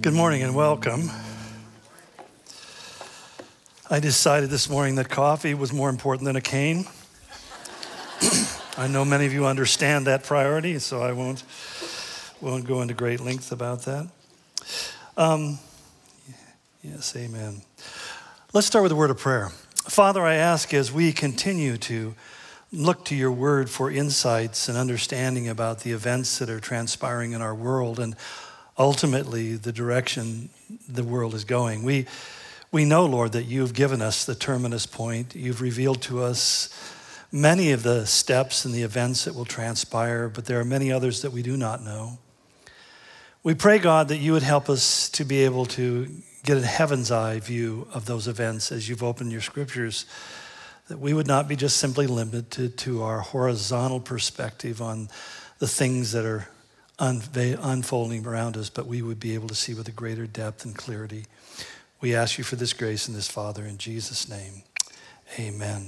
Good morning and welcome. I decided this morning that coffee was more important than a cane. I know many of you understand that priority, so I won't go into great length about that. Yes, amen. Let's start with a word of prayer. Father, I ask as we continue to look to your word for insights and understanding about the events that are transpiring in our world and ultimately the direction the world is going. We know, Lord, that you've given us the terminus point. You've revealed to us many of the steps and the events that will transpire, but there are many others that we do not know. We pray, God, that you would help us to be able to get a heaven's eye view of those events as you've opened your scriptures, that we would not be just simply limited to our horizontal perspective on the things that are unfolding around us, but we would be able to see with a greater depth and clarity. We ask you for this grace and this, Father, in Jesus' name, amen.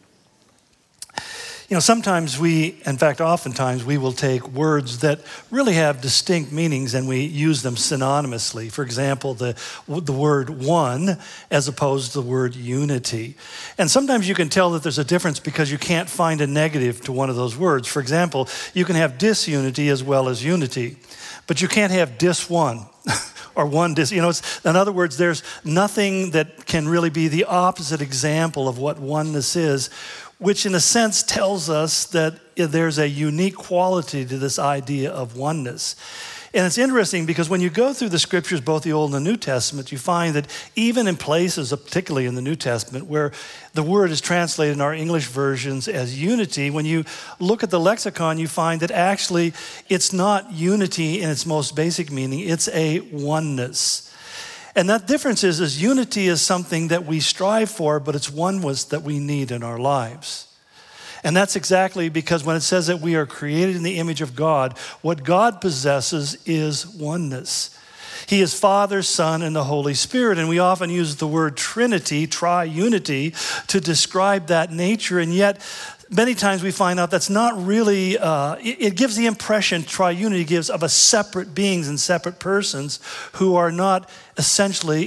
You know, oftentimes we will take words that really have distinct meanings and we use them synonymously. For example, the word one as opposed to the word unity. And sometimes you can tell that there's a difference because you can't find a negative to one of those words. For example, you can have disunity as well as unity, but you can't have dis-one. Or one dis, in other words, there's nothing that can really be the opposite example of what oneness is, which in a sense tells us that there's a unique quality to this idea of oneness. And it's interesting because when you go through the scriptures, both the Old and the New Testament, you find that even in places, particularly in the New Testament, where the word is translated in our English versions as unity, when you look at the lexicon, you find that actually it's not unity in its most basic meaning, it's a oneness. And that difference is unity is something that we strive for, but it's oneness that we need in our lives. And that's exactly because when it says that we are created in the image of God, what God possesses is oneness. He is Father, Son, and the Holy Spirit. And we often use the word Trinity, triunity, to describe that nature. And yet, many times we find out that's not really, it gives the impression, triunity gives, of a separate beings and separate persons who are not essentially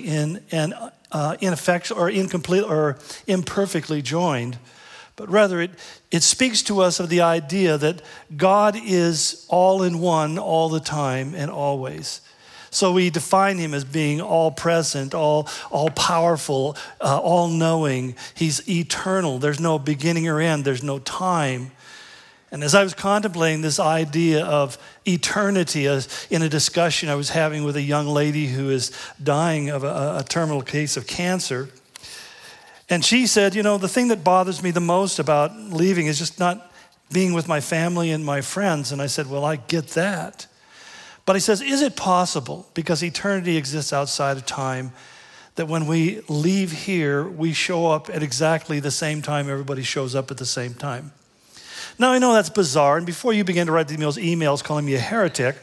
ineffectual or incomplete or imperfectly joined. But rather, it speaks to us of the idea that God is all in one all the time and always. So we define him as being all present, all powerful, all knowing. He's eternal. There's no beginning or end. There's no time. And as I was contemplating this idea of eternity in a discussion I was having with a young lady who is dying of a terminal case of cancer, and she said, the thing that bothers me the most about leaving is just not being with my family and my friends. And I said, well, I get that. But he says, is it possible, because eternity exists outside of time, that when we leave here, we show up at exactly the same time everybody shows up at the same time? Now, I know that's bizarre. And before you begin to write those emails calling me a heretic,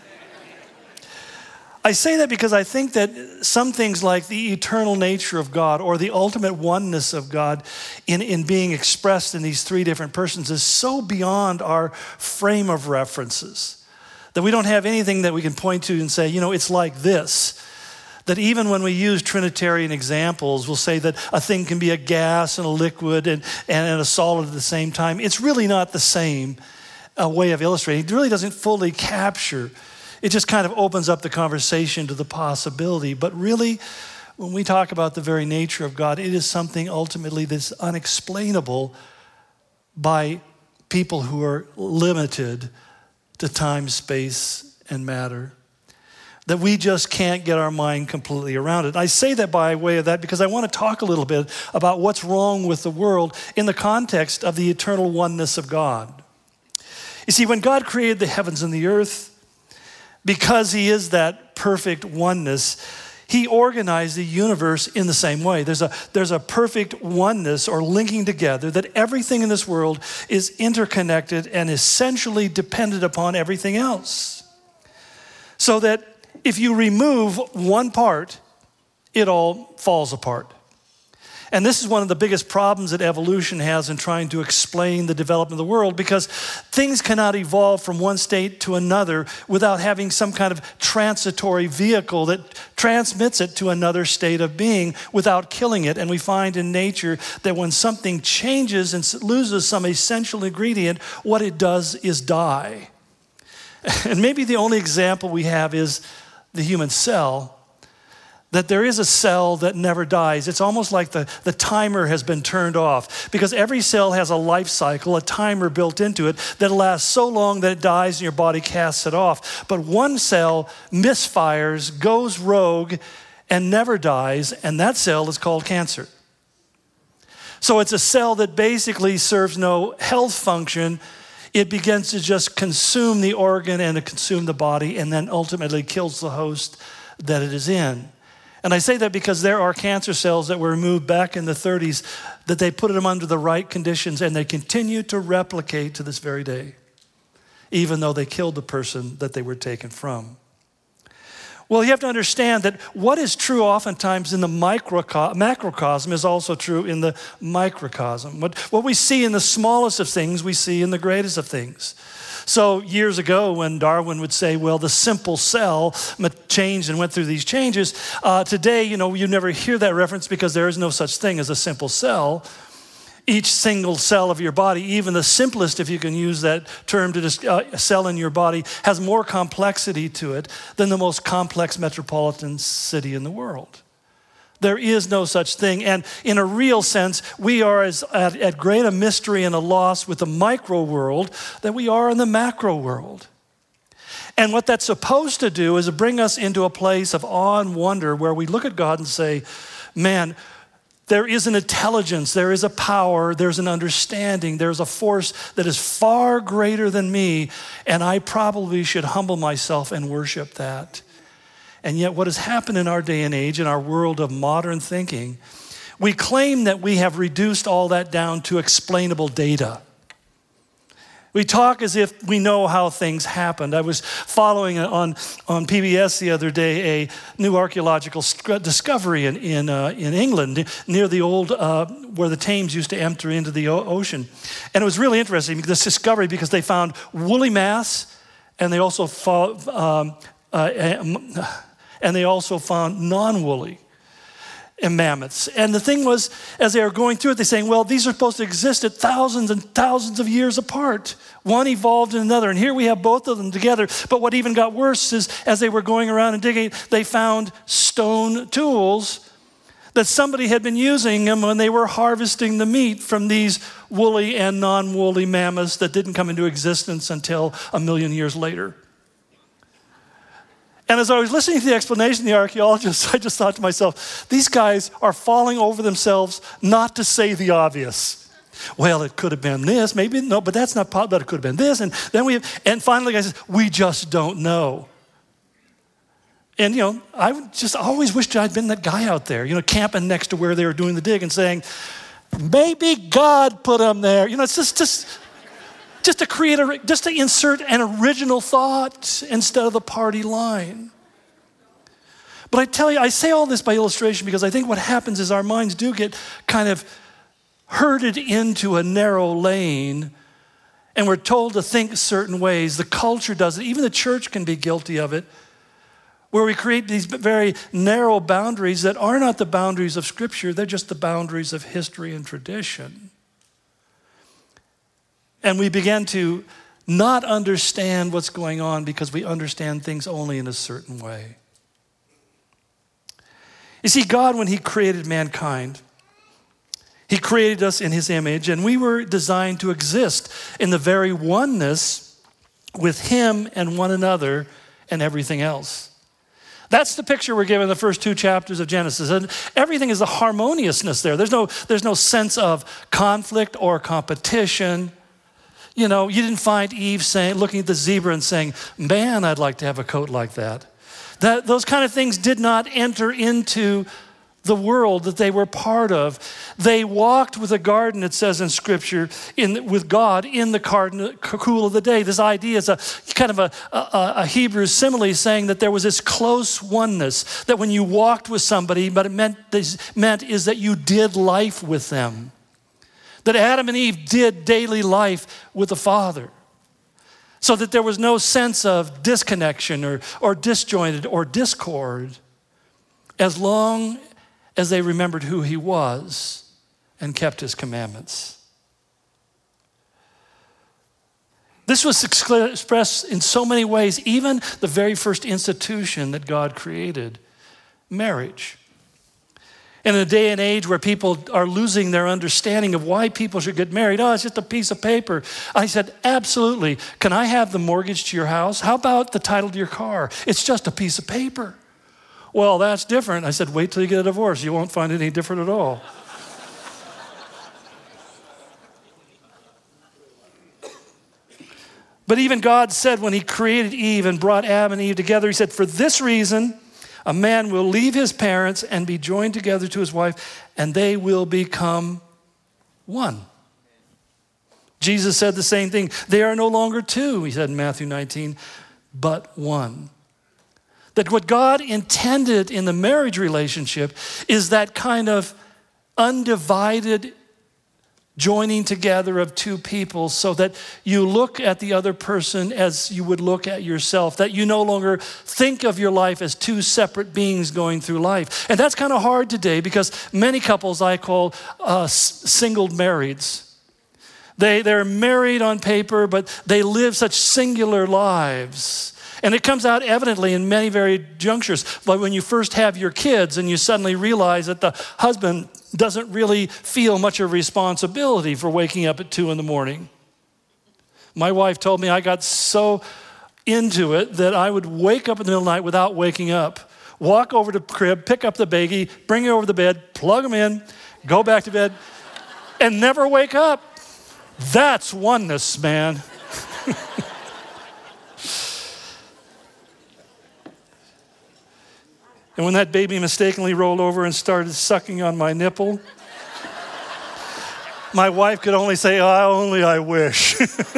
I say that because I think that some things like the eternal nature of God or the ultimate oneness of God in being expressed in these three different persons is so beyond our frame of references that we don't have anything that we can point to and say, it's like this. That even when we use Trinitarian examples, we'll say that a thing can be a gas and a liquid and a solid at the same time. It's really not the same way of illustrating. It really doesn't fully capture. It just kind of opens up the conversation to the possibility. But really, when we talk about the very nature of God, it is something ultimately that's unexplainable by people who are limited to time, space, and matter. That we just can't get our mind completely around it. I say that by way of that because I want to talk a little bit about what's wrong with the world in the context of the eternal oneness of God. You see, when God created the heavens and the earth, because he is that perfect oneness, he organized the universe in the same way. There's a perfect oneness or linking together that everything in this world is interconnected and essentially dependent upon everything else. So that if you remove one part, it all falls apart. And this is one of the biggest problems that evolution has in trying to explain the development of the world, because things cannot evolve from one state to another without having some kind of transitory vehicle that transmits it to another state of being without killing it. And we find in nature that when something changes and loses some essential ingredient, what it does is die. And maybe the only example we have is the human cell. That there is a cell that never dies. It's almost like the timer has been turned off, because every cell has a life cycle, a timer built into it that lasts so long that it dies and your body casts it off. But one cell misfires, goes rogue, and never dies, and that cell is called cancer. So it's a cell that basically serves no health function. It begins to just consume the organ and to consume the body, and then ultimately kills the host that it is in. And I say that because there are cancer cells that were removed back in the 30s that they put them under the right conditions, and they continue to replicate to this very day, even though they killed the person that they were taken from. Well, you have to understand that what is true oftentimes in the macrocosm is also true in the microcosm. What we see in the smallest of things, we see in the greatest of things. So years ago, when Darwin would say, well, the simple cell changed and went through these changes, today, you never hear that reference because there is no such thing as a simple cell. Each single cell of your body, even the simplest, if you can use that term, to cell in your body, has more complexity to it than the most complex metropolitan city in the world. There is no such thing. And in a real sense, we are at great a mystery and a loss with the micro world that we are in the macro world. And what that's supposed to do is bring us into a place of awe and wonder where we look at God and say, man, there is an intelligence, there is a power, there's an understanding, there's a force that is far greater than me, and I probably should humble myself and worship that. And yet what has happened in our day and age, in our world of modern thinking, we claim that we have reduced all that down to explainable data. We talk as if we know how things happened. I was following on PBS the other day a new archaeological discovery in England near the old, where the Thames used to enter into the ocean. And it was really interesting, this discovery, because they found woolly mass, and they also found non-woolly mammoths. And the thing was, as they were going through it, they're saying, well, these are supposed to exist at thousands and thousands of years apart. One evolved in another, and here we have both of them together. But what even got worse is, as they were going around and digging, they found stone tools that somebody had been using them when they were harvesting the meat from these woolly and non-woolly mammoths that didn't come into existence until 1 million years later. And as I was listening to the explanation of the archaeologists, I just thought to myself, these guys are falling over themselves not to say the obvious. Well, it could have been this, maybe no, but that's not possible, but it could have been this. And then and finally the guy says, we just don't know. And I just always wished I'd been that guy out there, camping next to where they were doing the dig and saying, maybe God put them there. It's just to create just to insert an original thought instead of the party line. But I tell you, I say all this by illustration because I think what happens is our minds do get kind of herded into a narrow lane, and we're told to think certain ways. The culture does it. Even the church can be guilty of it, where we create these very narrow boundaries that are not the boundaries of Scripture. They're just the boundaries of history and tradition. And we begin to not understand what's going on because we understand things only in a certain way. You see, God, when He created mankind, He created us in His image, and we were designed to exist in the very oneness with Him and one another and everything else. That's the picture we're given in the first 2 chapters of Genesis. And everything is a harmoniousness there. There's no sense of conflict or competition. You didn't find Eve looking at the zebra and saying, man, I'd like to have a coat like that. Those kind of things did not enter into the world that they were part of. They walked with a garden, it says in Scripture, with God in the garden, cool of the day. This idea is a kind of a Hebrew simile saying that there was this close oneness, that when you walked with somebody, but it meant is that you did life with them. That Adam and Eve did daily life with the Father. So that there was no sense of disconnection or disjointed or discord, as long as they remembered who he was and kept his commandments. This was expressed in so many ways, even the very first institution that God created, marriage. In a day and age where people are losing their understanding of why people should get married, it's just a piece of paper. I said, absolutely. Can I have the mortgage to your house? How about the title to your car? It's just a piece of paper. Well, that's different. I said, wait till you get a divorce. You won't find it any different at all. But even God said when he created Eve and brought Adam and Eve together, he said, for this reason, a man will leave his parents and be joined together to his wife, and they will become one. Jesus said the same thing. They are no longer two, he said in Matthew 19, but one. That what God intended in the marriage relationship is that kind of undivided joining together of two people, so that you look at the other person as you would look at yourself, that you no longer think of your life as two separate beings going through life. And that's kind of hard today, because many couples I call single marrieds. They're married on paper, but they live such singular lives. And it comes out evidently in many varied junctures. Like when you first have your kids and you suddenly realize that the husband doesn't really feel much of responsibility for waking up at 2 a.m. My wife told me I got so into it that I would wake up in the middle of the night without waking up, walk over to the crib, pick up the baby, bring it over to the bed, plug him in, go back to bed, and never wake up. That's oneness, man. And when that baby mistakenly rolled over and started sucking on my nipple, my wife could only say, only I wish.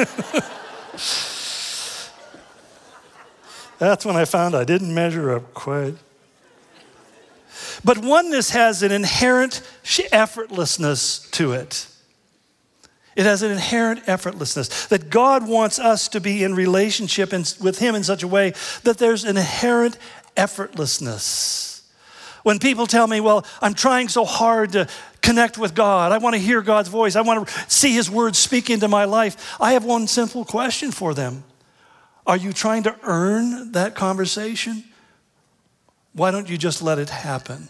That's when I found I didn't measure up quite. But oneness has an inherent effortlessness to it. It has an inherent effortlessness, that God wants us to be in relationship with him in such a way that there's an inherent effortlessness. When people tell me, well, I'm trying so hard to connect with God, I want to hear God's voice, I want to see his word speak into my life, I have one simple question for them. Are you trying to earn that conversation? Why don't you just let it happen?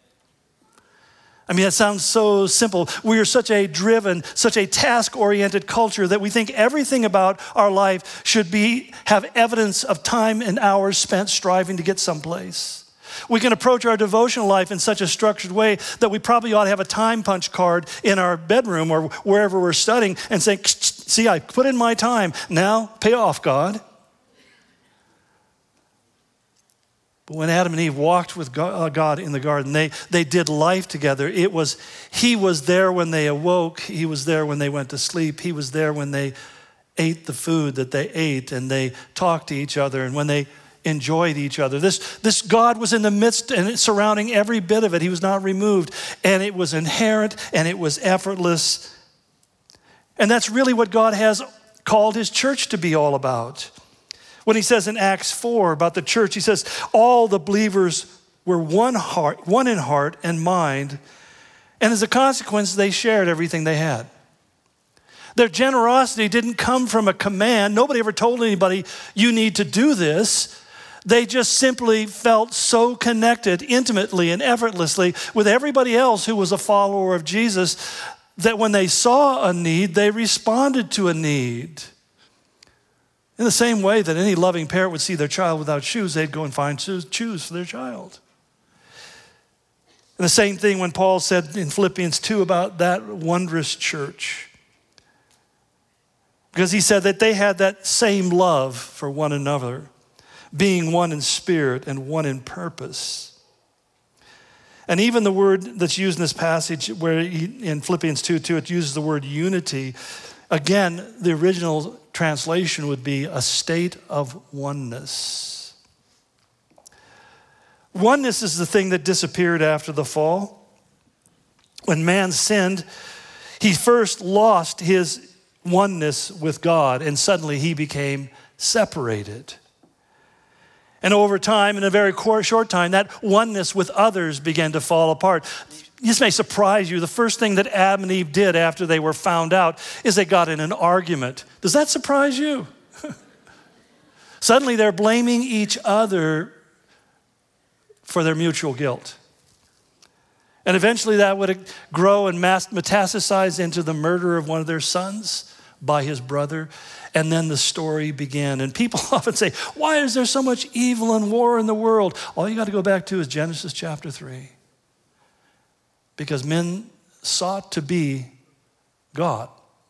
I mean, that sounds so simple. We are such a driven, such a task-oriented culture that we think everything about our life should have evidence of time and hours spent striving to get someplace. We can approach our devotional life in such a structured way that we probably ought to have a time punch card in our bedroom or wherever we're studying and say, see, I put in my time. Now, pay off, God. But when Adam and Eve walked with God in the garden, they did life together. He was there when they awoke. He was there when they went to sleep. He was there when they ate the food that they ate, and they talked to each other, and when they enjoyed each other. This God was in the midst and surrounding every bit of it. He was not removed, and it was inherent, and it was effortless. And that's really what God has called his church to be all about. When he says in Acts 4 about the church, he says, all the believers were one in heart and mind, and as a consequence, they shared everything they had. Their generosity didn't come from a command. Nobody ever told anybody, you need to do this. They just simply felt so connected intimately and effortlessly with everybody else who was a follower of Jesus that when they saw a need, they responded to a need. In the same way that any loving parent would see their child without shoes, they'd go and find shoes for their child. And the same thing when Paul said in Philippians 2 about that wondrous church. Because he said that they had that same love for one another, being one in spirit and one in purpose. And even the word that's used in this passage, where in Philippians 2:2, it uses the word unity. Again, the original translation would be a state of oneness. Oneness is the thing that disappeared after the fall. When man sinned, he first lost his oneness with God, and suddenly he became separated. And over time, in a very short time, that oneness with others began to fall apart. This may surprise you. The first thing that Adam and Eve did after they were found out is they got in an argument. Does that surprise you? Suddenly they're blaming each other for their mutual guilt. And eventually that would grow and metastasize into the murder of one of their sons by his brother. And then the story began. And people often say, why is there so much evil and war in the world? All you got to go back to is Genesis chapter 3. Because men sought to be God.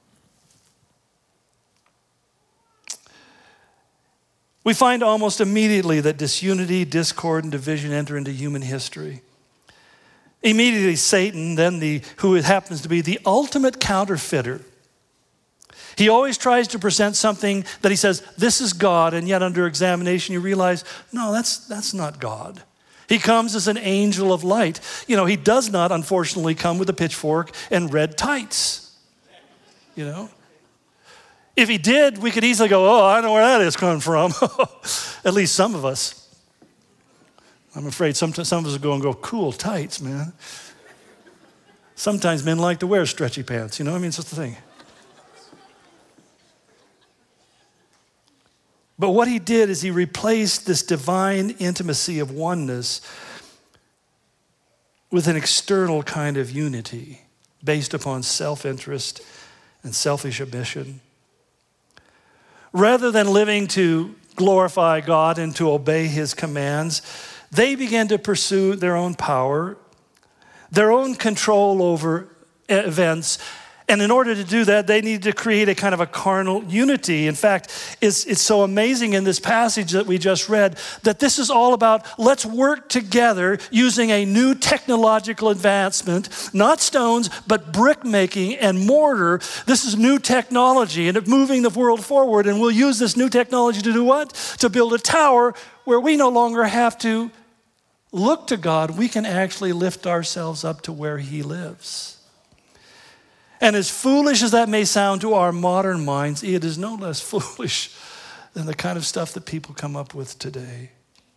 We find almost immediately that disunity, discord, and division enter into human history. Immediately Satan, then who happens to be the ultimate counterfeiter. He always tries to present something that he says, this is God, and yet under examination you realize, no, that's not God. He comes as an angel of light. You know, he does not, unfortunately, come with a pitchfork and red tights. You know? If he did, we could easily go, oh, I know where that is coming from. At least some of us. I'm afraid some of us will go and go, cool tights, man. Sometimes men like to wear stretchy pants, you know? I mean, it's just the thing. But what he did is he replaced this divine intimacy of oneness with an external kind of unity based upon self-interest and selfish ambition. Rather than living to glorify God and to obey his commands, they began to pursue their own power, their own control over events. And in order to do that, they needed to create a kind of a carnal unity. In fact, it's so amazing in this passage that we just read that this is all about let's work together using a new technological advancement, not stones, but brick making and mortar. This is new technology and it's moving the world forward. And we'll use this new technology to do what? To build a tower where we no longer have to look to God. We can actually lift ourselves up to where he lives. And as foolish as that may sound to our modern minds, it is no less foolish than the kind of stuff that people come up with today.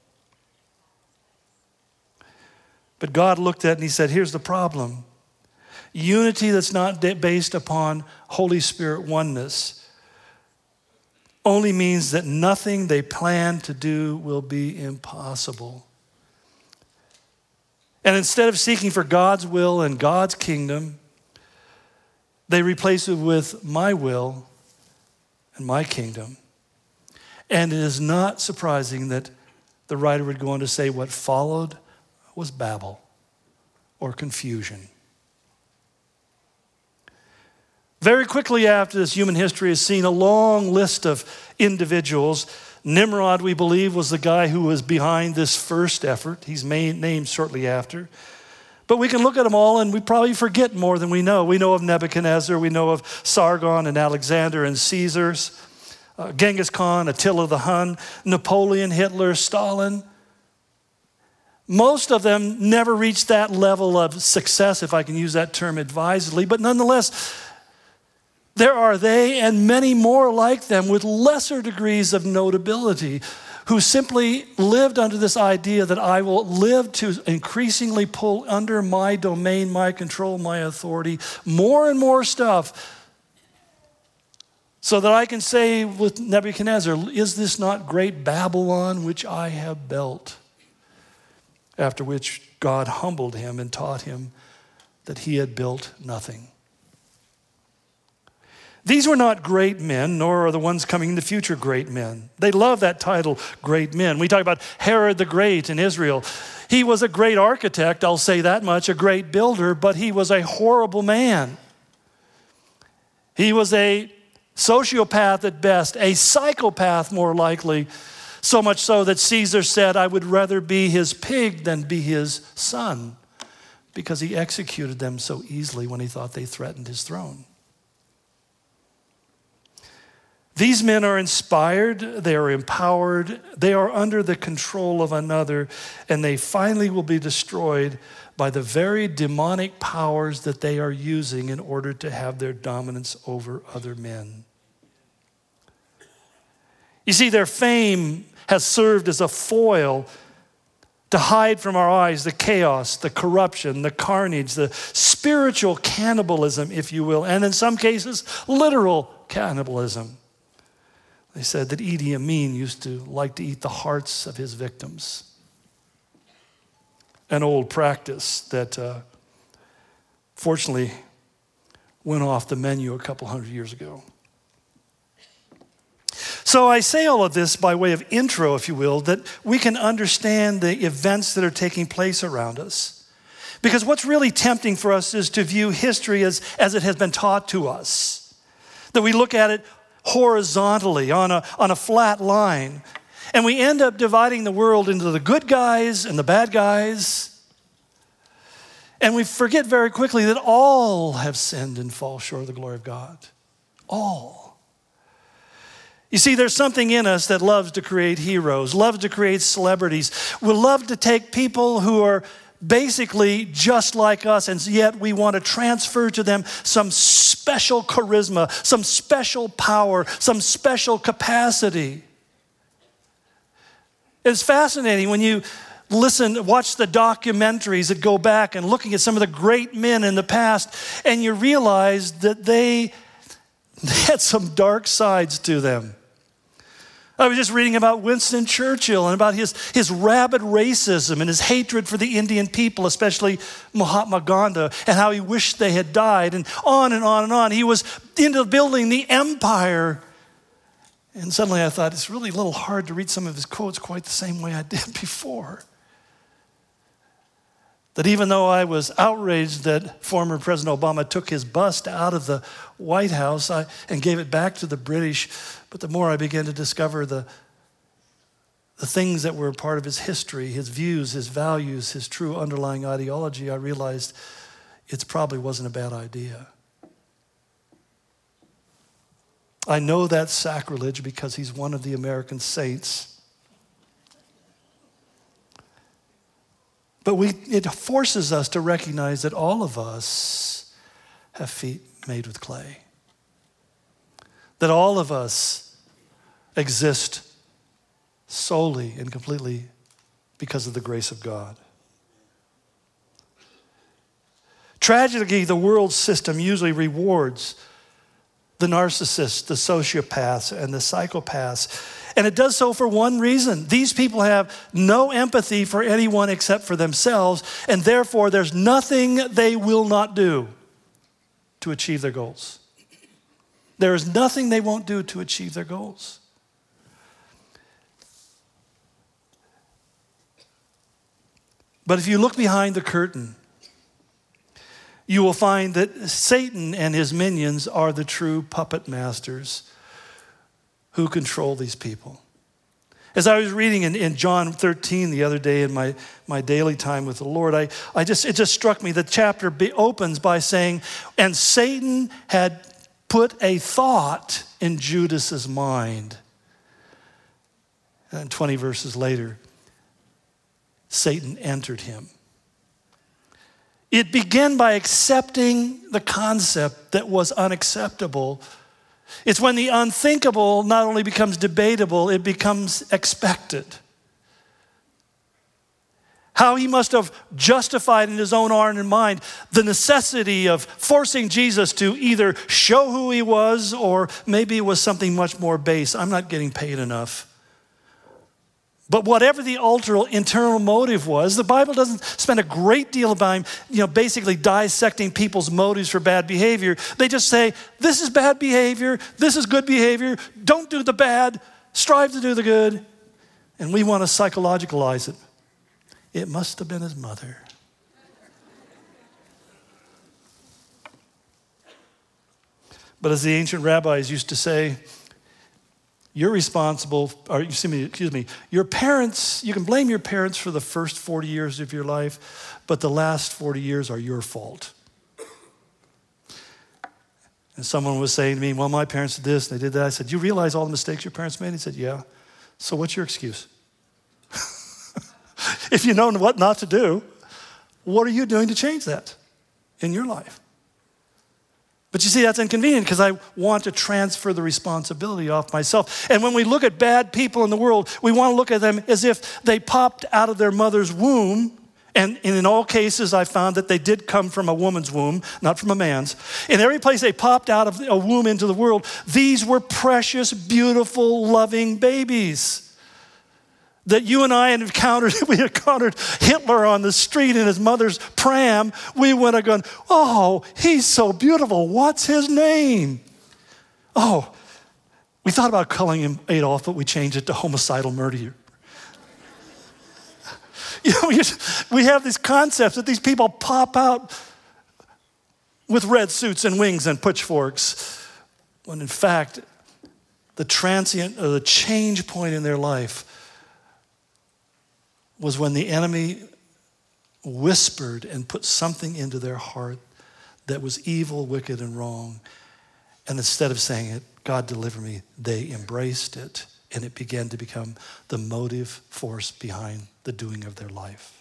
But God looked at it and he said, here's the problem. Unity that's not based upon Holy Spirit oneness only means that nothing they plan to do will be impossible. And instead of seeking for God's will and God's kingdom, they replace it with my will and my kingdom. And it is not surprising that the writer would go on to say what followed was Babel or confusion. Very quickly after this, human history has seen a long list of individuals. Nimrod, we believe, was the guy who was behind this first effort. He's named shortly after. But we can look at them all and we probably forget more than we know. We know of Nebuchadnezzar, we know of Sargon and Alexander and Caesars, Genghis Khan, Attila the Hun, Napoleon, Hitler, Stalin. Most of them never reached that level of success, if I can use that term advisedly, but nonetheless, there are they and many more like them with lesser degrees of notability who simply lived under this idea that I will live to increasingly pull under my domain, my control, my authority, more and more stuff, so that I can say with Nebuchadnezzar, is this not great Babylon which I have built? After which God humbled him and taught him that he had built nothing. These were not great men, nor are the ones coming in the future great men. They love that title, great men. We talk about Herod the Great in Israel. He was a great architect, I'll say that much, a great builder, but he was a horrible man. He was a sociopath at best, a psychopath more likely, so much so that Caesar said, I would rather be his pig than be his son. because he executed them so easily when he thought they threatened his throne. These men are inspired, they are empowered, they are under the control of another, and they finally will be destroyed by the very demonic powers that they are using in order to have their dominance over other men. You see, their fame has served as a foil to hide from our eyes the chaos, the corruption, the carnage, the spiritual cannibalism, if you will, and in some cases, literal cannibalism. They said that Idi Amin used to like to eat the hearts of his victims. An old practice that fortunately went off the menu a couple hundred years ago. So I say all of this by way of intro, if you will, that we can understand the events that are taking place around us. Because what's really tempting for us is to view history as it has been taught to us. That we look at it horizontally on a flat line. And we end up dividing the world into the good guys and the bad guys. And we forget very quickly that all have sinned and fall short of the glory of God. All. You see, there's something in us that loves to create heroes, loves to create celebrities. We love to take people who are basically just like us, and yet we want to transfer to them some special charisma, some special power, some special capacity. It's fascinating when you watch the documentaries that go back and looking at some of the great men in the past, and you realize that they had some dark sides to them. I was just reading about Winston Churchill and about his rabid racism and his hatred for the Indian people, especially Mahatma Gandhi, and how he wished they had died, and on and on and on. He was into building the empire. And suddenly I thought, it's really a little hard to read some of his quotes quite the same way I did before. That even though I was outraged that former President Obama took his bust out of the White House and gave it back to the British, but the more I began to discover the things that were part of his history, his views, his values, his true underlying ideology, I realized it probably wasn't a bad idea. I know that's sacrilege because he's one of the American saints. But it forces us to recognize that all of us have feet made with clay. That all of us exist solely and completely because of the grace of God. Tragically, the world system usually rewards the narcissists, the sociopaths, and the psychopaths. And it does so for one reason. These people have no empathy for anyone except for themselves, and therefore there's nothing they will not do to achieve their goals. There is nothing they won't do to achieve their goals. But if you look behind the curtain, you will find that Satan and his minions are the true puppet masters who control these people. As I was reading in John 13 the other day in my daily time with the Lord, it just struck me. The chapter opens by saying, and Satan had put a thought in Judas's mind. And 20 verses later, Satan entered him. It began by accepting the concept that was unacceptable. It's when the unthinkable not only becomes debatable, it becomes expected. How he must have justified in his own heart and mind the necessity of forcing Jesus to either show who he was, or maybe it was something much more base. I'm not getting paid enough. But whatever the internal motive was, the Bible doesn't spend a great deal of time, basically dissecting people's motives for bad behavior. They just say, this is bad behavior, this is good behavior, don't do the bad, strive to do the good. And we want to psychologicalize it. It must have been his mother. But as the ancient rabbis used to say, you're responsible, or excuse me, your parents, you can blame your parents for the first 40 years of your life, but the last 40 years are your fault. And someone was saying to me, well, my parents did this, they did that. I said, you realize all the mistakes your parents made? He said, yeah. So what's your excuse? If you know what not to do, what are you doing to change that in your life? But you see, that's inconvenient because I want to transfer the responsibility off myself. And when we look at bad people in the world, we want to look at them as if they popped out of their mother's womb. And in all cases, I found that they did come from a woman's womb, not from a man's. In every place they popped out of a womb into the world, these were precious, beautiful, loving babies. That you and I had encountered, we encountered Hitler on the street in his mother's pram, we would have gone, oh, he's so beautiful. What's his name? Oh, we thought about calling him Adolf, but we changed it to homicidal murderer. You know, we have these concepts that these people pop out with red suits and wings and pitchforks, when in fact, the transient or the change point in their life was when the enemy whispered and put something into their heart that was evil, wicked, and wrong. And instead of saying it, God deliver me, they embraced it, and it began to become the motive force behind the doing of their life.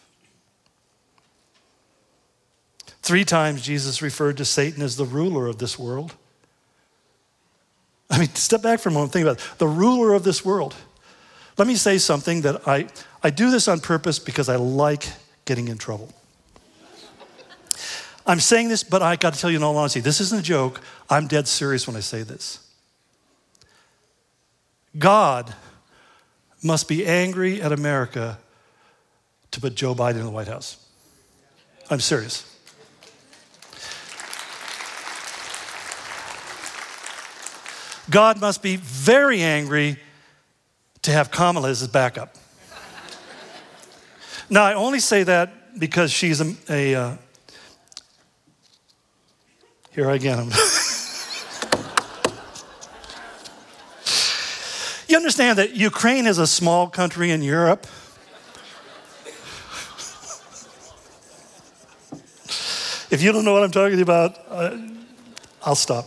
3 times Jesus referred to Satan as the ruler of this world. I mean, step back for a moment, think about it. The ruler of this world. Let me say something that I do this on purpose because I like getting in trouble. I'm saying this, but I got to tell you in all honesty, this isn't a joke. I'm dead serious when I say this. God must be angry at America to put Joe Biden in the White House. I'm serious. God must be very angry to have Kamala as his backup. Now, I only say that because she's here I get him. You understand that Ukraine is a small country in Europe? If you don't know what I'm talking about, I'll stop.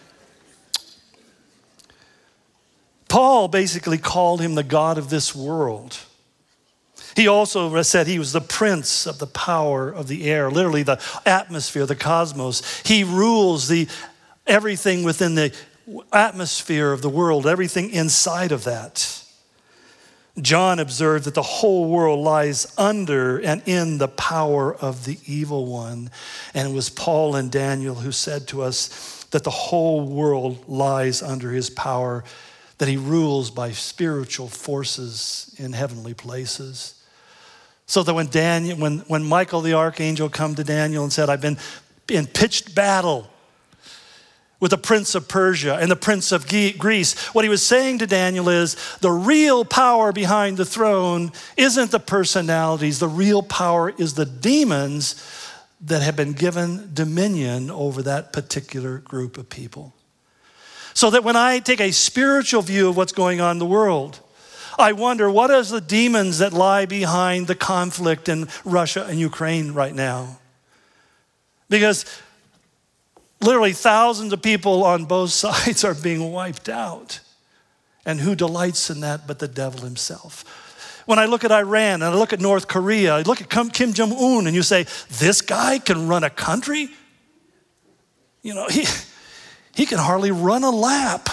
Paul basically called him the God of this world. He also said he was the prince of the power of the air, literally the atmosphere, the cosmos. He rules everything within the atmosphere of the world, everything inside of that. John observed that the whole world lies under and in the power of the evil one. And it was Paul and Daniel who said to us that the whole world lies under his power, that he rules by spiritual forces in heavenly places. So that when Michael the archangel come to Daniel and said, I've been in pitched battle with the prince of Persia and the prince of Greece, what he was saying to Daniel is the real power behind the throne isn't the personalities. The real power is the demons that have been given dominion over that particular group of people. So that when I take a spiritual view of what's going on in the world, I wonder, what is the demons that lie behind the conflict in Russia and Ukraine right now? Because literally thousands of people on both sides are being wiped out. And who delights in that but the devil himself? When I look at Iran and I look at North Korea, I look at Kim Jong-un and you say, this guy can run a country? You know, he can hardly run a lap.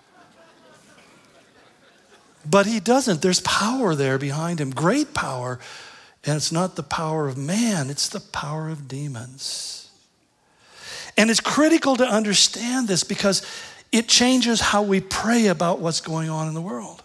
But he doesn't. There's power there behind him, great power. And it's not the power of man, it's the power of demons. And it's critical to understand this because it changes how we pray about what's going on in the world.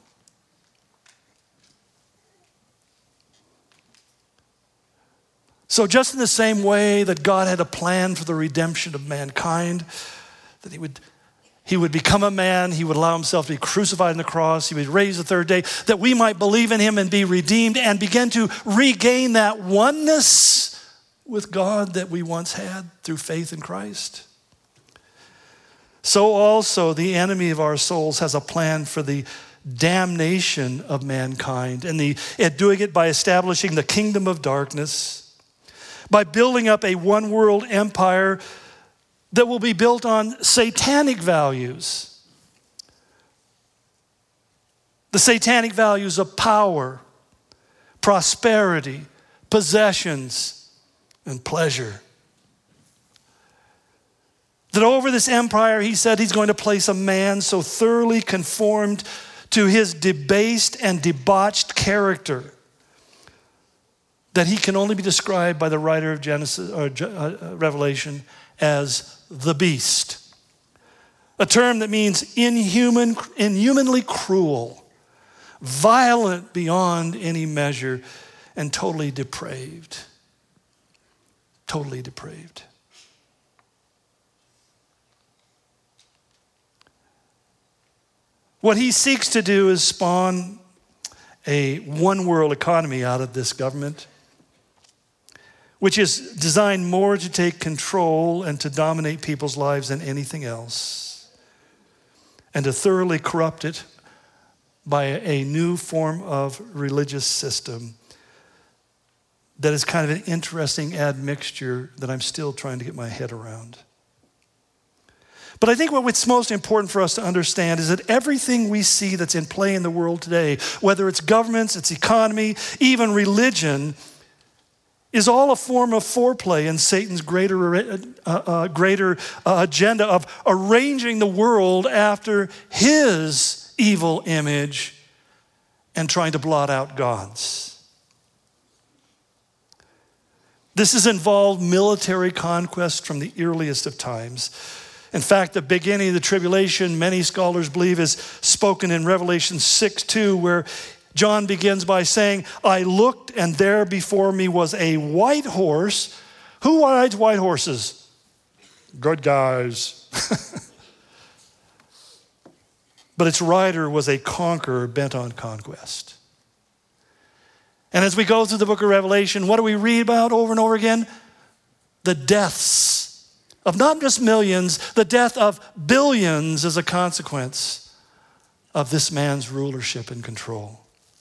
So just in the same way that God had a plan for the redemption of mankind, that he would become a man, he would allow himself to be crucified on the cross, he would raise the third day, that we might believe in him and be redeemed and begin to regain that oneness with God that we once had through faith in Christ. So also the enemy of our souls has a plan for the damnation of mankind, and doing it by establishing the kingdom of darkness, by building up a one world empire that will be built on satanic values. The satanic values of power, prosperity, possessions, and pleasure. That over this empire, he said he's going to place a man so thoroughly conformed to his debased and debauched character that he can only be described by the writer of Genesis or Revelation as the beast. A term that means inhumanly cruel, violent beyond any measure, and totally depraved. Totally depraved. What he seeks to do is spawn a one-world economy out of this government, which is designed more to take control and to dominate people's lives than anything else, and to thoroughly corrupt it by a new form of religious system that is kind of an interesting admixture that I'm still trying to get my head around. But I think what's most important for us to understand is that everything we see that's in play in the world today, whether it's governments, it's economy, even religion, is all a form of foreplay in Satan's greater agenda of arranging the world after his evil image and trying to blot out God's. This has involved military conquest from the earliest of times. In fact, the beginning of the tribulation, many scholars believe, is spoken in Revelation 6:2, where John begins by saying, I looked and there before me was a white horse. Who rides white horses? Good guys. But its rider was a conqueror bent on conquest. And as we go through the book of Revelation, what do we read about over and over again? The deaths of not just millions, the death of billions as a consequence of this man's rulership and control.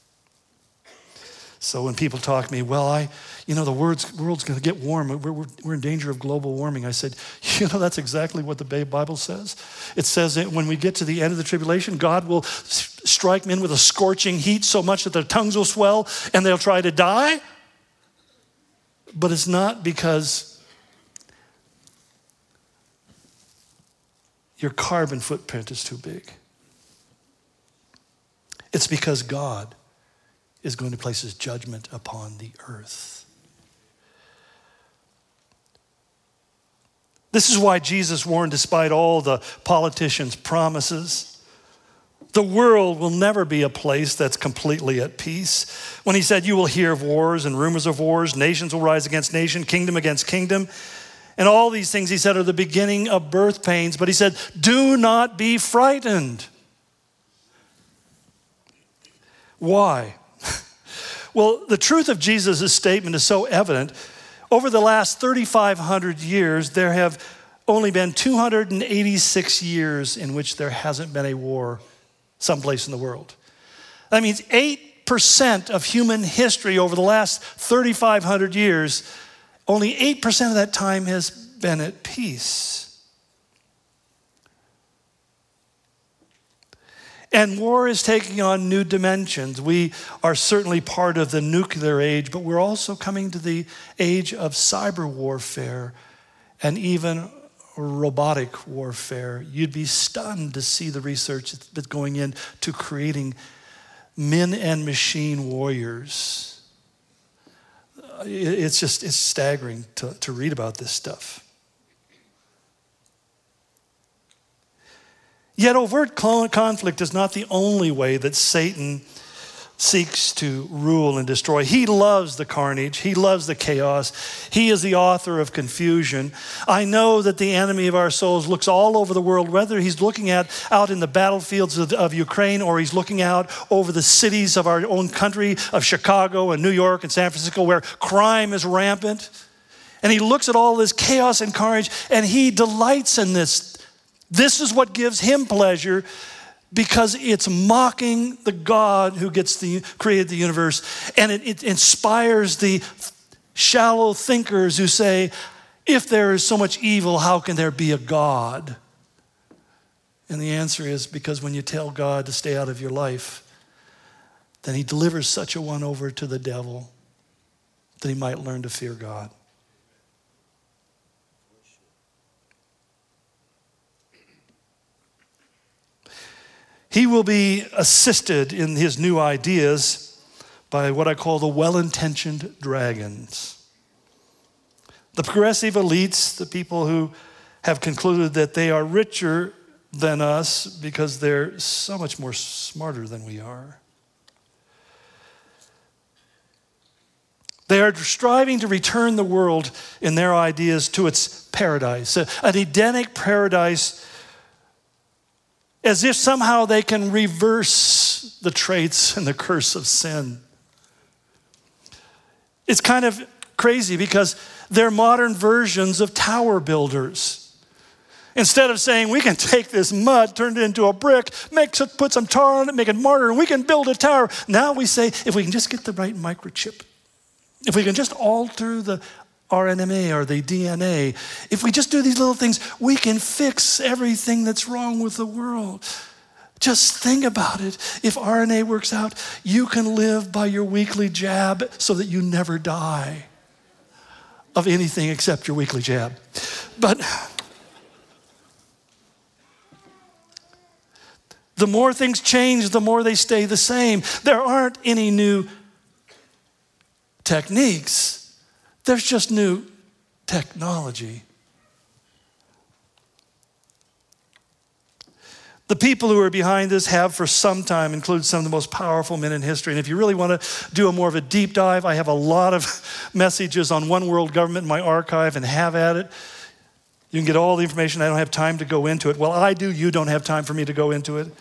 So when people talk to me, well, the world's going to get warm. We're in danger of global warming. I said, that's exactly what the Bible says. It says that when we get to the end of the tribulation, God will strike men with a scorching heat so much that their tongues will swell and they'll try to die. But it's not because your carbon footprint is too big. It's because God is going to place his judgment upon the earth. This is why Jesus warned, despite all the politicians' promises, the world will never be a place that's completely at peace. When he said, you will hear of wars and rumors of wars, nations will rise against nation, kingdom against kingdom. And all these things, he said, are the beginning of birth pains. But he said, do not be frightened. Why? Well, the truth of Jesus' statement is so evident. Over the last 3,500 years, there have only been 286 years in which there hasn't been a war someplace in the world. That means 8% of human history over the last 3,500 years, only 8% of that time has been at peace. And war is taking on new dimensions. We are certainly part of the nuclear age, but we're also coming to the age of cyber warfare and even robotic warfare. You'd be stunned to see the research that's going into creating men and machine warriors. It's staggering to read about this stuff. Yet overt conflict is not the only way that Satan seeks to rule and destroy. He loves the carnage. He loves the chaos. He is the author of confusion. I know that the enemy of our souls looks all over the world, whether he's looking out in the battlefields of Ukraine or he's looking out over the cities of our own country of Chicago and New York and San Francisco where crime is rampant. And he looks at all this chaos and carnage and he delights in this. This is what gives him pleasure because it's mocking the God who created the universe. And it inspires the shallow thinkers who say, if there is so much evil, how can there be a God? And the answer is because when you tell God to stay out of your life, then he delivers such a one over to the devil that he might learn to fear God. He will be assisted in his new ideas by what I call the well-intentioned dragons. The progressive elites, the people who have concluded that they are richer than us because they're so much more smarter than we are. They are striving to return the world in their ideas to its paradise, an Edenic paradise, as if somehow they can reverse the traits and the curse of sin. It's kind of crazy because they're modern versions of tower builders. Instead of saying, we can take this mud, turn it into a brick, put some tar on it, make it mortar, and we can build a tower. Now we say, if we can just get the right microchip, if we can just alter the RNA or the DNA, if we just do these little things, we can fix everything that's wrong with the world. Just think about it. If RNA works out, you can live by your weekly jab so that you never die of anything except your weekly jab. But the more things change, the more they stay the same. There aren't any new techniques. There's just new technology. The people who are behind this have for some time included some of the most powerful men in history. And if you really want to do more of a deep dive, I have a lot of messages on one world government in my archive, and have at it. You can get all the information. I don't have time to go into it. Well, I do. You don't have time for me to go into it.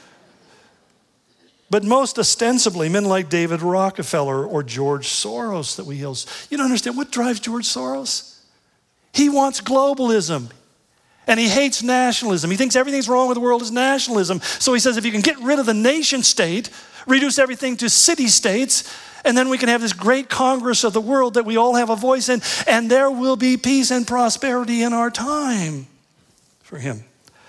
But most ostensibly, men like David Rockefeller or George Soros that we heal. You don't understand what drives George Soros? He wants globalism. And he hates nationalism. He thinks everything's wrong with the world is nationalism. So he says if you can get rid of the nation state, reduce everything to city-states, and then we can have this great Congress of the world that we all have a voice in, and there will be peace and prosperity in our time for him.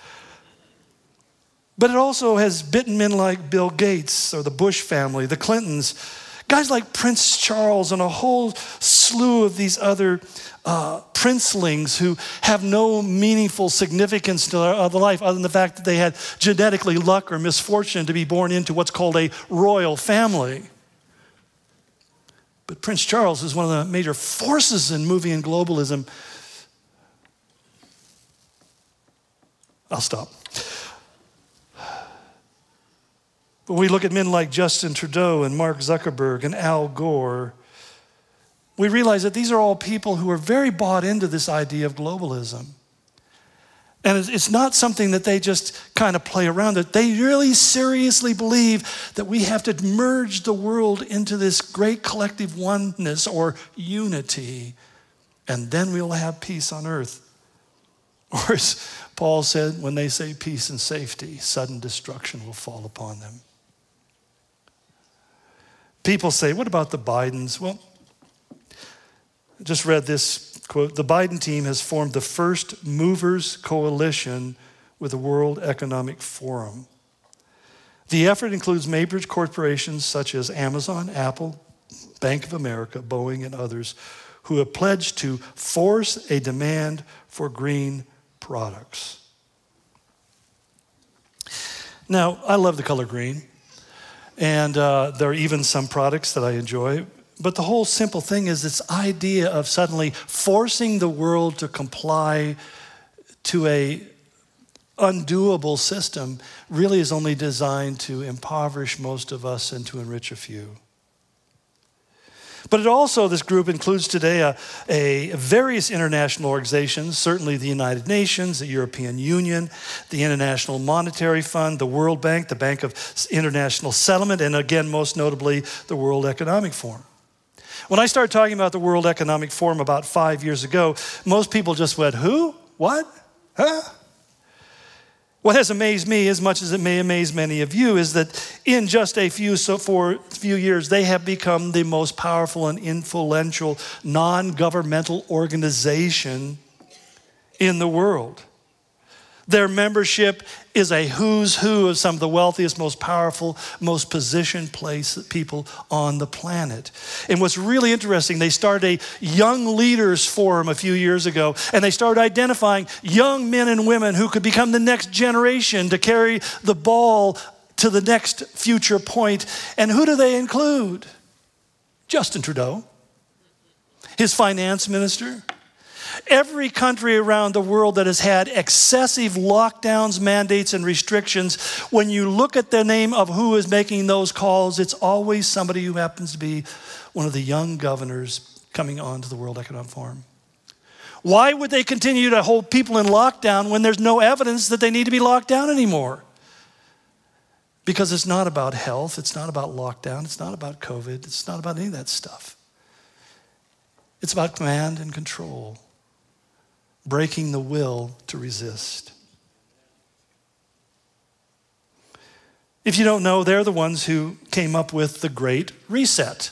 But it also has bitten men like Bill Gates or the Bush family, the Clintons, guys like Prince Charles and a whole slew of these other princelings who have no meaningful significance to their life other than the fact that they had genetically luck or misfortune to be born into what's called a royal family. But Prince Charles is one of the major forces in moving in globalism. I'll stop. But we look at men like Justin Trudeau and Mark Zuckerberg and Al Gore, we realize that these are all people who are very bought into this idea of globalism. And it's not something that they just kind of play around with. They really seriously believe that we have to merge the world into this great collective oneness or unity, and then we'll have peace on earth. Or as Paul said, when they say peace and safety, sudden destruction will fall upon them. People say, what about the Bidens? Well, I just read this quote. The Biden team has formed the first movers coalition with the World Economic Forum. The effort includes major corporations such as Amazon, Apple, Bank of America, Boeing, and others who have pledged to force a demand for green products. Now, I love the color green. And there are even some products that I enjoy. But the whole simple thing is this idea of suddenly forcing the world to comply to a undoable system really is only designed to impoverish most of us and to enrich a few. But it also, this group includes today various international organizations, certainly the United Nations, the European Union, the International Monetary Fund, the World Bank, the Bank of International Settlement, and again, most notably, the World Economic Forum. When I started talking about the World Economic Forum about 5 years ago, most people just went, who? What? Huh? What has amazed me, as much as it may amaze many of you, is that in just a few years, they have become the most powerful and influential non-governmental organization in the world. Their membership is a who's who of some of the wealthiest, most powerful, most positioned people on the planet. And what's really interesting, they started a Young Leaders Forum a few years ago, and they started identifying young men and women who could become the next generation to carry the ball to the next future point. And who do they include? Justin Trudeau, his finance minister. Every country around the world that has had excessive lockdowns, mandates, and restrictions, when you look at the name of who is making those calls, it's always somebody who happens to be one of the young governors coming onto the World Economic Forum. Why would they continue to hold people in lockdown when there's no evidence that they need to be locked down anymore? Because it's not about health, it's not about lockdown, it's not about COVID, it's not about any of that stuff. It's about command and control. Breaking the will to resist. If you don't know, they're the ones who came up with the Great Reset.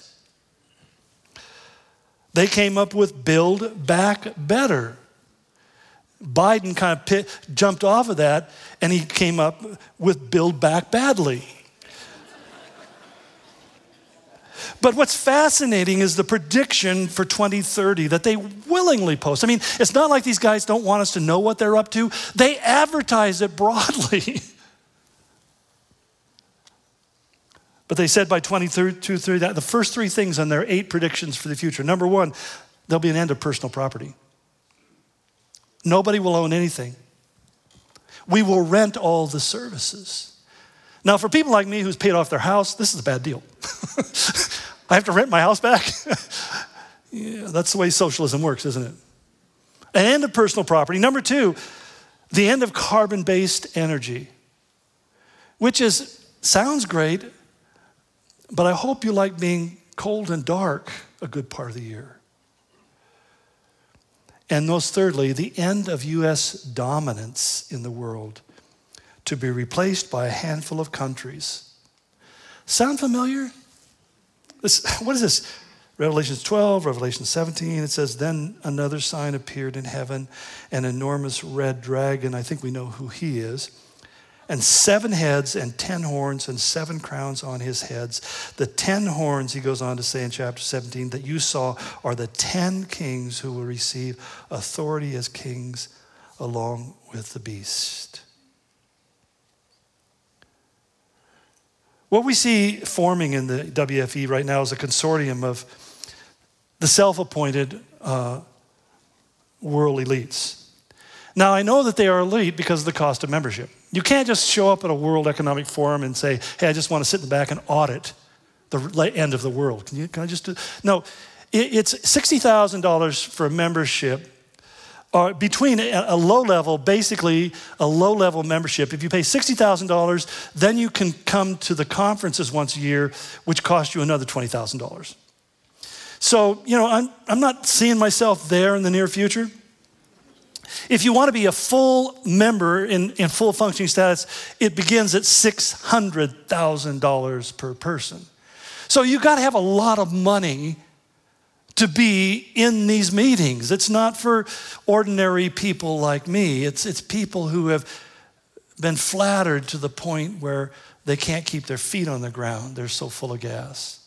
They came up with Build Back Better. Biden kind of jumped off of that, and he came up with Build Back Badly. But what's fascinating is the prediction for 2030 that they willingly post. I mean, it's not like these guys don't want us to know what they're up to. They advertise it broadly. But they said by 2030, that the first three things on their 8 predictions for the future. Number 1, there'll be an end of personal property. Nobody will own anything. We will rent all the services. Now, for people like me who's paid off their house, this is a bad deal. I have to rent my house back. Yeah, that's the way socialism works, isn't it? An end of personal property. Number 2, the end of carbon-based energy, which sounds great, but I hope you like being cold and dark a good part of the year. And most thirdly, the end of U.S. dominance in the world, to be replaced by a handful of countries. Sound familiar? What is this? Revelation 12, Revelation 17, it says, then another sign appeared in heaven, an enormous red dragon. I think we know who he is. And 7 heads and 10 horns and 7 crowns on his heads. The 10 horns, he goes on to say in chapter 17, that you saw are the 10 kings who will receive authority as kings along with the beast. What we see forming in the WFE right now is a consortium of the self-appointed world elites. Now, I know that they are elite because of the cost of membership. You can't just show up at a World Economic Forum and say, hey, I just want to sit in the back and audit the end of the world. Can I just do? No, it's $60,000 for a membership. Between a low-level, basically a low-level membership. If you pay $60,000, then you can come to the conferences once a year, which cost you another $20,000. So, I'm not seeing myself there in the near future. If you want to be a full member in full functioning status, it begins at $600,000 per person. So you got to have a lot of money to be in these meetings. It's not for ordinary people like me. It's people who have been flattered to the point where they can't keep their feet on the ground. They're so full of gas.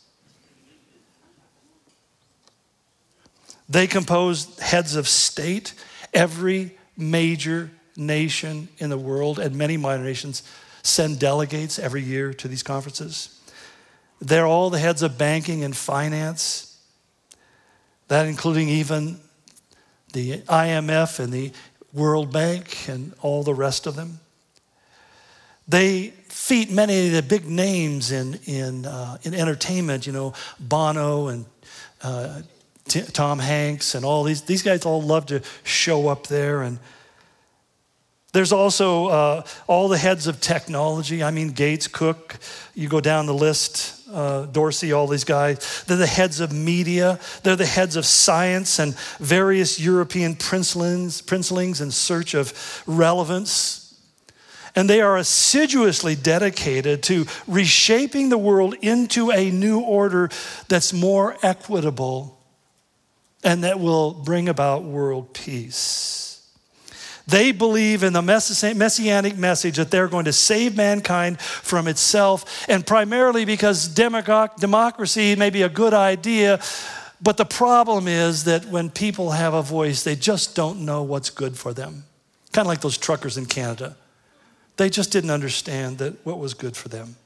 They compose heads of state. Every major nation in the world and many minor nations send delegates every year to these conferences. They're all the heads of banking and finance. That including even the IMF and the World Bank and all the rest of them. They feat many of the big names in entertainment, Bono and Tom Hanks and all these guys all love to show up there. And there's also all the heads of technology. I mean, Gates, Cook, you go down the list, Dorsey, all these guys. They're the heads of media. They're the heads of science and various European princelings in search of relevance. And they are assiduously dedicated to reshaping the world into a new order that's more equitable and that will bring about world peace. They believe in the messianic message that they're going to save mankind from itself, and primarily because democracy may be a good idea, but the problem is that when people have a voice, they just don't know what's good for them. Kind of like those truckers in Canada. They just didn't understand that what was good for them.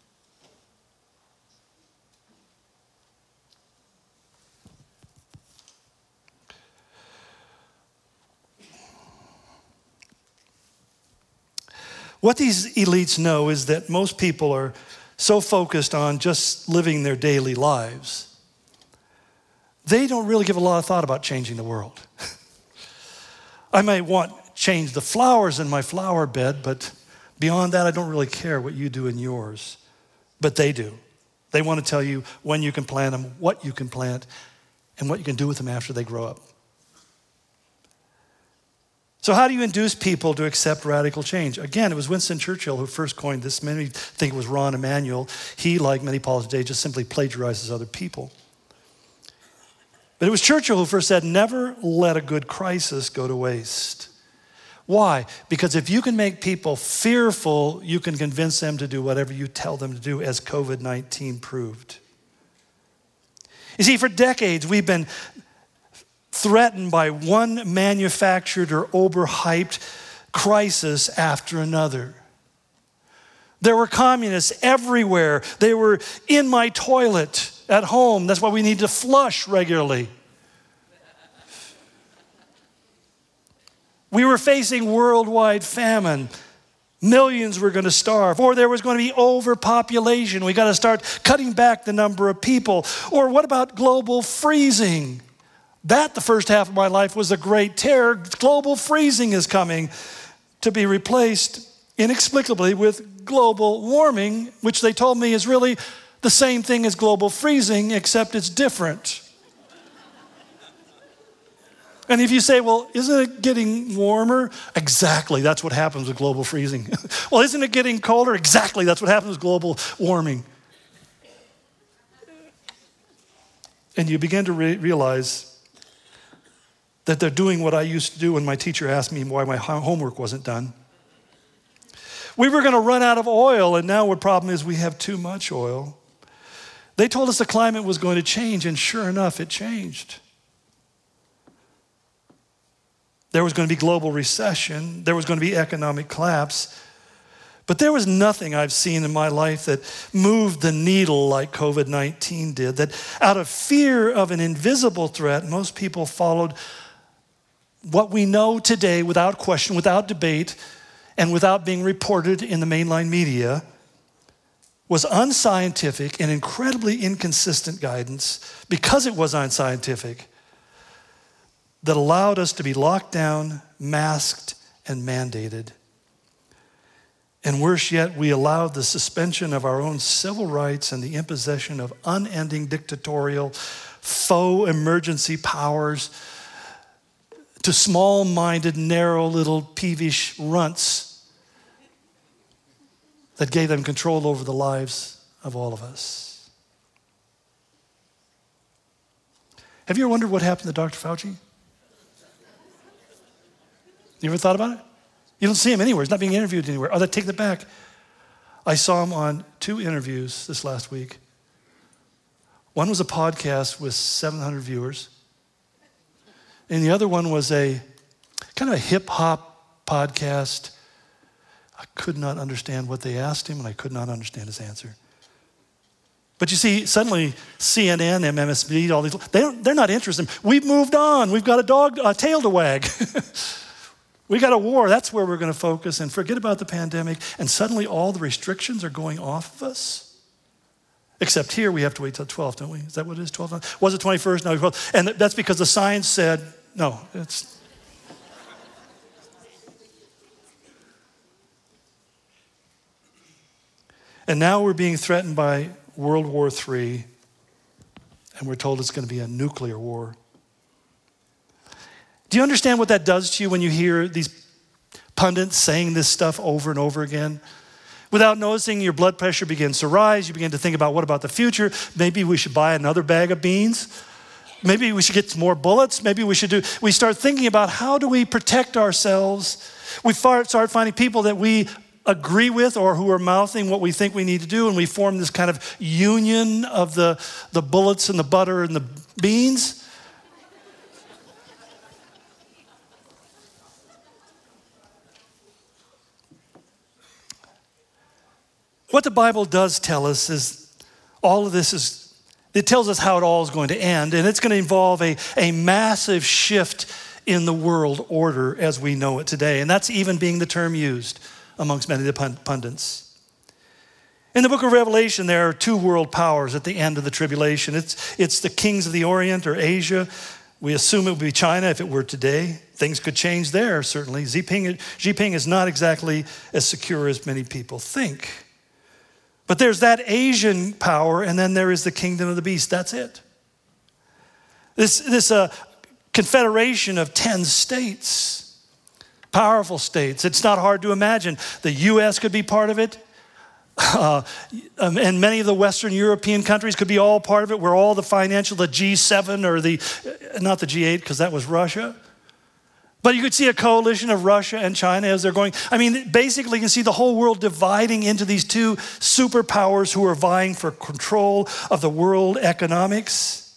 What these elites know is that most people are so focused on just living their daily lives, they don't really give a lot of thought about changing the world. I might want to change the flowers in my flower bed, but beyond that, I don't really care what you do in yours. But they do. They want to tell you when you can plant them, what you can plant, and what you can do with them after they grow up. So how do you induce people to accept radical change? Again, it was Winston Churchill who first coined this. Many think it was Rahm Emanuel. He, like many politicians today, just simply plagiarizes other people. But it was Churchill who first said, never let a good crisis go to waste. Why? Because if you can make people fearful, you can convince them to do whatever you tell them to do, as COVID-19 proved. You see, for decades, we've been threatened by one manufactured or overhyped crisis after another. There were communists everywhere. They were in my toilet at home. That's why we need to flush regularly. We were facing worldwide famine. Millions were going to starve. Or there was going to be overpopulation. We got to start cutting back the number of people. Or what about global freezing? That, the first half of my life, was a great terror. Global freezing is coming to be replaced inexplicably with global warming, which they told me is really the same thing as global freezing, except it's different. And if you say, well, isn't it getting warmer? Exactly, that's what happens with global freezing. Well, isn't it getting colder? Exactly, that's what happens with global warming. And you begin to realize that they're doing what I used to do when my teacher asked me why my homework wasn't done. We were going to run out of oil, and now the problem is we have too much oil. They told us the climate was going to change, and sure enough, it changed. There was going to be global recession. There was going to be economic collapse. But there was nothing I've seen in my life that moved the needle like COVID-19 did, that out of fear of an invisible threat, most people followed what we know today without question, without debate, and without being reported in the mainline media, was unscientific and incredibly inconsistent guidance, because it was unscientific, that allowed us to be locked down, masked, and mandated. And worse yet, we allowed the suspension of our own civil rights and the imposition of unending dictatorial, faux emergency powers to small-minded, narrow little peevish runts that gave them control over the lives of all of us. Have you ever wondered what happened to Dr. Fauci? You ever thought about it? You don't see him anywhere. He's not being interviewed anywhere. Oh, take that back. I saw him on 2 interviews this last week. One was a podcast with 700 viewers. And the other one was a kind of a hip-hop podcast. I could not understand what they asked him, and I could not understand his answer. But you see, suddenly CNN, MSNBC, all these, they're not interested. We've moved on. We've got a tail to wag. We got a war. That's where we're going to focus and forget about the pandemic. And suddenly all the restrictions are going off of us. Except here we have to wait till 12, don't we? Is that what it is, 12? Was it 21st? No, 12. And that's because the science said, no, it's... And now we're being threatened by World War III, and we're told it's going to be a nuclear war. Do you understand what that does to you when you hear these pundits saying this stuff over and over again. Without noticing, your blood pressure begins to rise. You begin to think about, what about the future? Maybe we should buy another bag of beans. Maybe we should get some more bullets. Maybe we start thinking about, how do we protect ourselves? We start finding people that we agree with or who are mouthing what we think we need to do, and we form this kind of union of the bullets and the butter and the beans. What the Bible does tell us is all of this it tells us how it all is going to end, and it's going to involve a massive shift in the world order as we know it today. And that's even being the term used amongst many of the pundits. In the book of Revelation, there are two world powers at the end of the tribulation. It's the kings of the Orient or Asia. We assume it would be China if it were today. Things could change there, certainly. Xi Jinping is not exactly as secure as many people think. But there's that Asian power, and then there is the kingdom of the beast. That's it. This confederation of 10 states, powerful states. It's not hard to imagine. The U.S. could be part of it. And many of the Western European countries could be all part of it, where all the financial, the G7 or not the G8 because that was Russia. But you could see a coalition of Russia and China as they're going. I mean, basically you can see the whole world dividing into these two superpowers who are vying for control of the world economics.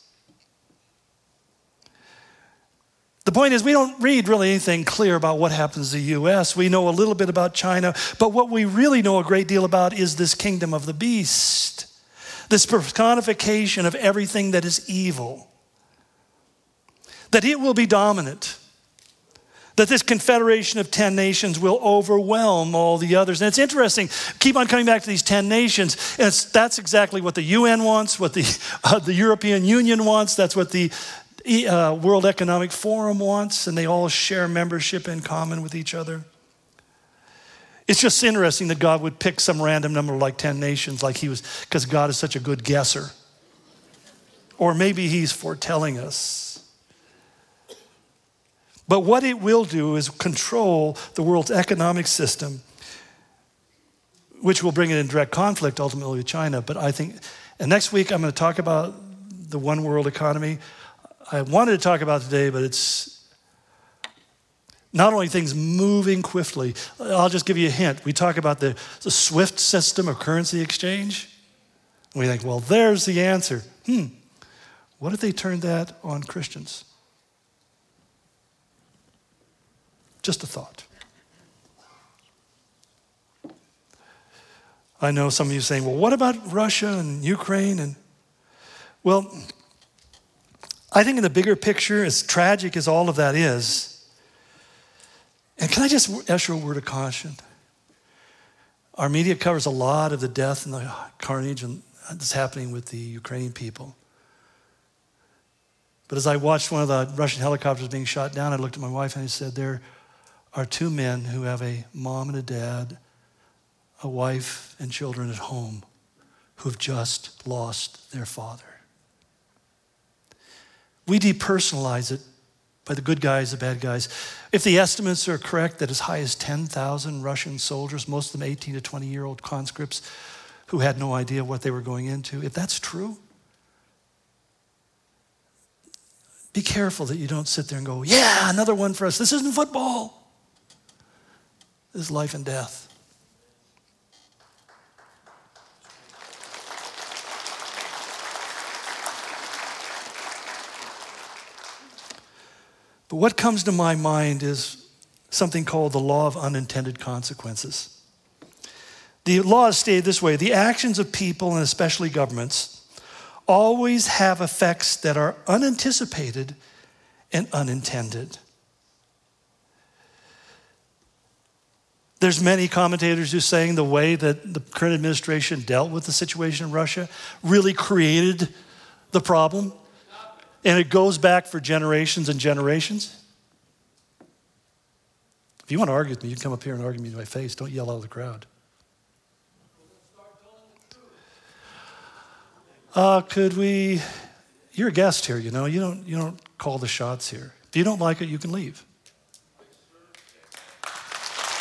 The point is, we don't read really anything clear about what happens to the U.S. We know a little bit about China, but what we really know a great deal about is this kingdom of the beast, this personification of everything that is evil, that it will be dominant, that this confederation of 10 nations will overwhelm all the others. And it's interesting, keep on coming back to these 10 nations, and that's exactly what the UN wants, what the European Union wants, that's what the World Economic Forum wants, and they all share membership in common with each other. It's just interesting that God would pick some random number like 10 nations, like because God is such a good guesser. Or maybe he's foretelling us. But what it will do is control the world's economic system, which will bring it in direct conflict ultimately with China. But I think, and next week I'm going to talk about the one world economy. I wanted to talk about today, but it's not only things moving quickly. I'll just give you a hint. We talk about the SWIFT system of currency exchange. And we think, well, there's the answer. What if they turned that on Christians? Just a thought. I know some of you saying, well, what about Russia and Ukraine? Well, I think in the bigger picture, as tragic as all of that is, and can I just usher a word of caution? Our media covers a lot of the death and the carnage that's happening with the Ukrainian people. But as I watched one of the Russian helicopters being shot down, I looked at my wife and I said, there are two men who have a mom and a dad, a wife and children at home who've just lost their father. We depersonalize it by the good guys, the bad guys. If the estimates are correct that as high as 10,000 Russian soldiers, most of them 18 to 20-year-old conscripts who had no idea what they were going into, if that's true, be careful that you don't sit there and go, yeah, another one for us. This isn't football. This is life and death. But what comes to my mind is something called the law of unintended consequences. The law is stated this way: the actions of people, and especially governments, always have effects that are unanticipated and unintended. There's many commentators who are saying the way that the current administration dealt with the situation in Russia really created the problem. And it goes back for generations and generations. If you want to argue with me, you can come up here and argue with me to my face. Don't yell out of the crowd. Could we? You're a guest here, you know. You don't call the shots here. If you don't like it, you can leave.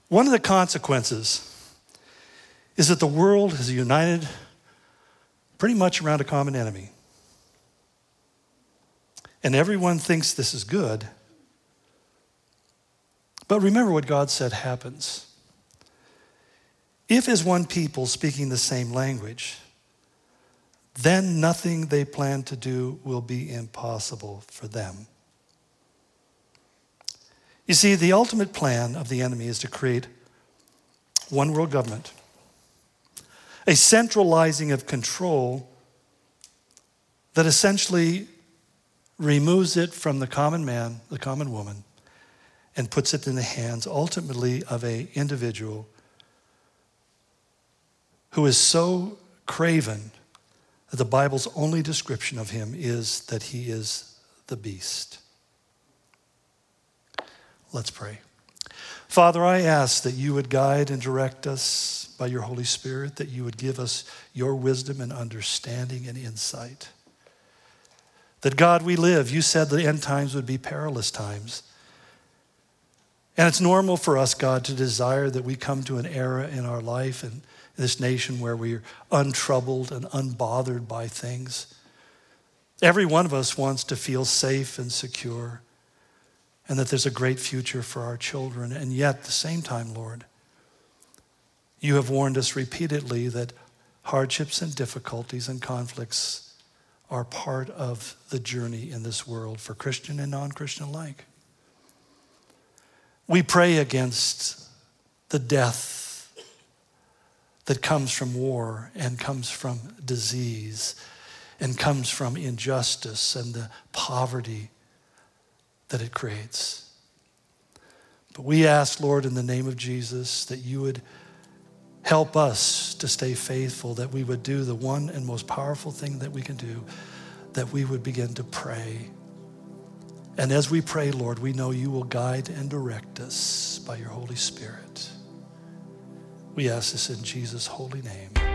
One of the consequences is that the world is united pretty much around a common enemy. And everyone thinks this is good. But remember what God said happens. If as one people speaking the same language, then nothing they plan to do will be impossible for them. You see, the ultimate plan of the enemy is to create one world government, a centralizing of control that essentially removes it from the common man, the common woman, and puts it in the hands ultimately of an individual who is so craven that the Bible's only description of him is that he is the beast. Let's pray. Father, I ask that you would guide and direct us by your Holy Spirit, that you would give us your wisdom and understanding and insight. That God, we live. You said the end times would be perilous times. And it's normal for us, God, to desire that we come to an era in our life and this nation where we're untroubled and unbothered by things. Every one of us wants to feel safe and secure and that there's a great future for our children. And yet, at the same time, Lord, you have warned us repeatedly that hardships and difficulties and conflicts are part of the journey in this world for Christian and non-Christian alike. We pray against the death that comes from war and comes from disease and comes from injustice and the poverty that it creates. But we ask, Lord, in the name of Jesus, that you would help us to stay faithful, that we would do the one and most powerful thing that we can do, that we would begin to pray. And as we pray, Lord, we know you will guide and direct us by your Holy Spirit. We ask this in Jesus' holy name.